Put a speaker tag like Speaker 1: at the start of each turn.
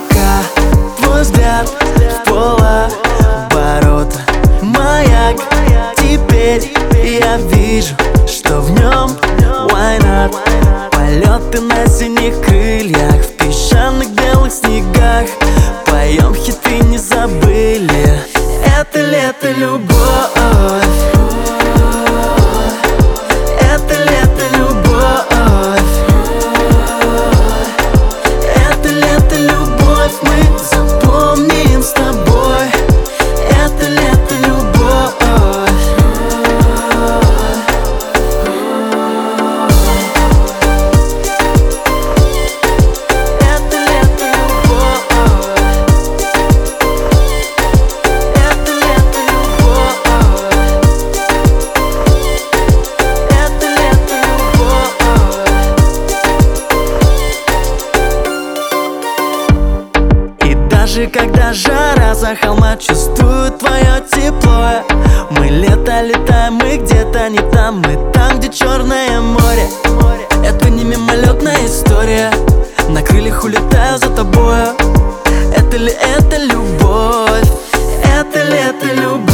Speaker 1: пока твой взгляд в полоборота, маяк. Теперь я вижу, что в нем why not? Полеты на синих крыльях, в песчаных белых снегах. Поем хиты, не забыли. Это лето, любовь. Это лето, любовь. Это лето, любовь, мы запомним с тобой. Это лето, любовь. Это лето, любовь. Это лето, любовь. Это лето, любовь. И даже когда жара за холма, чувствую твое тепло. Мы летаем, мы где-то не там. Мы там, где Черное море. Это не мимолетная история. На крыльях улетаю за тобою. Это ли это любовь? Это лето, любовь.